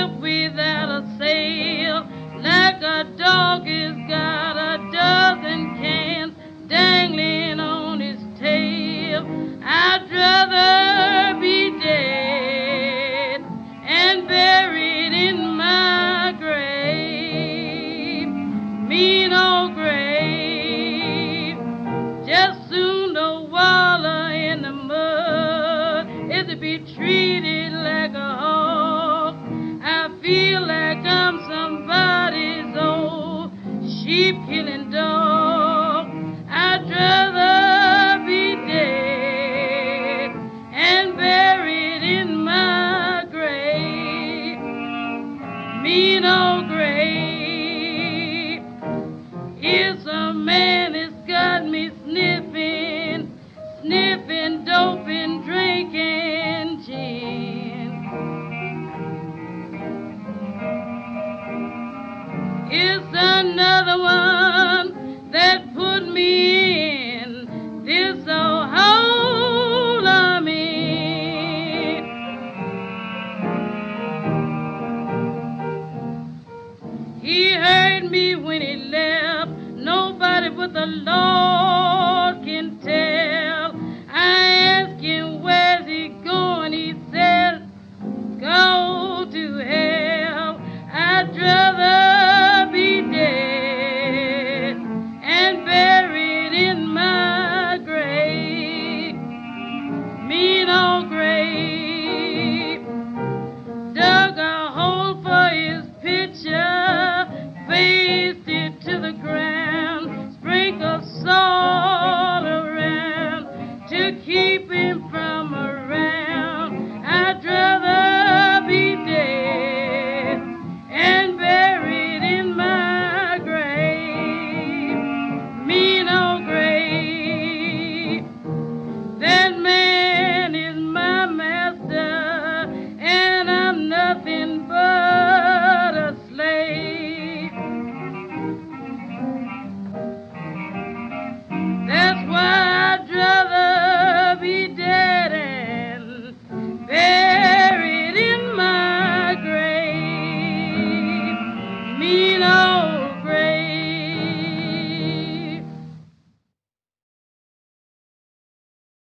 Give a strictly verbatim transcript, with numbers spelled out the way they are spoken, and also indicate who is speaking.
Speaker 1: ship without a sail, like a dog has got a dozen cans dangling on his tail. I'd rather be dead and buried in my grave, mean old grave, just soon to wallow in the mud, is to be treated like a hog. I feel like I'm somebody's old sheep-killing dog. I'd rather be dead and buried in my grave, mean old grave. It's a man that's got me sniffing, sniffing dope and drinking gin. It's another one that put me in this old hole I'm in. He hurt me when he left, nobody but the Lord